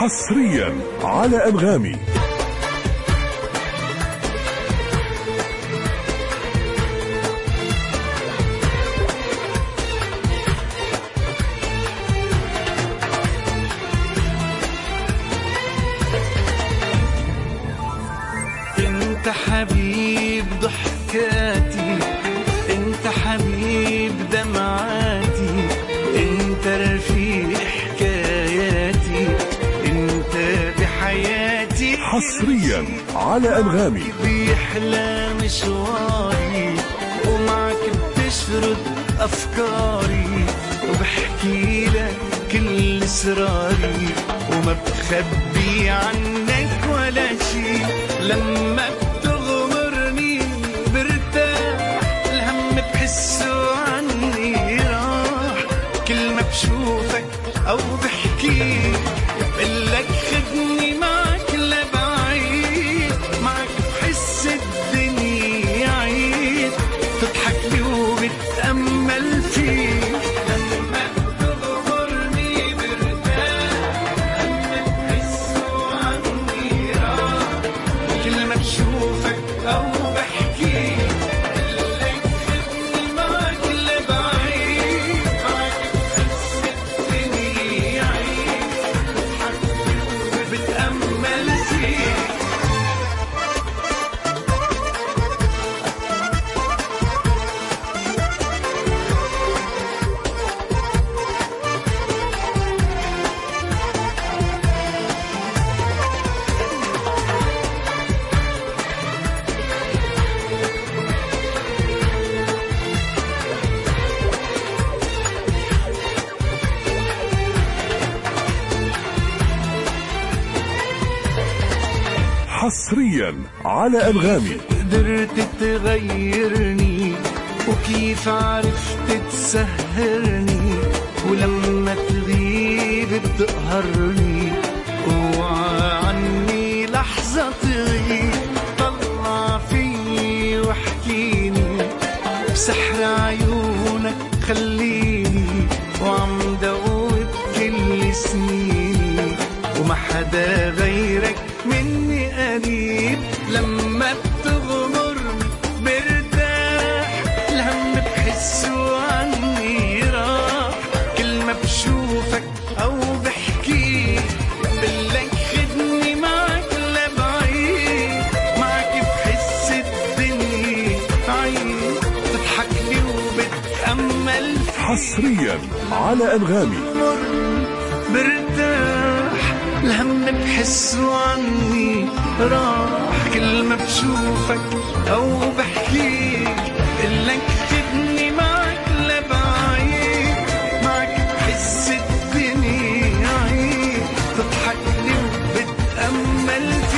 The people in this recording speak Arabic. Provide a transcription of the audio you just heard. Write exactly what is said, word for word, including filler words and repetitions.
حصريا على أنغامي. انت حبيب ضحكاتي، انت حبيب دمعاتي، انت رفيق حكاياتي، انت بحياتي. حصريا على أنغامي. بيحلى مشواري ومعك بتشرد أفكاري، وبحكي لك كل اسراري وما بخبي عنك ولا شي. لما بتغمرني برتاح، الهم بحسه عني راح. كل ما بشوفك او بحكي بقلك خدني معك لبعيد. معك بحس الدنيا عيد، تضحك لي وبتأمل فيك. حصريا على أنغامي. قدرت تغيرني وكيف عرفت تسهرني، ولما تغيب بتقهرني. اوعى عني لحظة تغيب، طلع فيي واحكيني بسحر عيونك خليني. وعم دوب كل سنيني وما حدا غيرك مني قريب. لما بتغمرني برتاح، الهم بحسه عني راح. كل ما بشوفك او بحكي بقلك خدني معك لبعيد. معك بحس الدنيا عيد، تضحك لي وبتأمل فيك. حصريا على أنغامي. برتاح، الهم بحسه عني راح. كل ما بشوفك او بحكيك بقلك خدني معك لبعيد. معك بحس الدنيا عيد، تضحك لي وبتأمل فيك.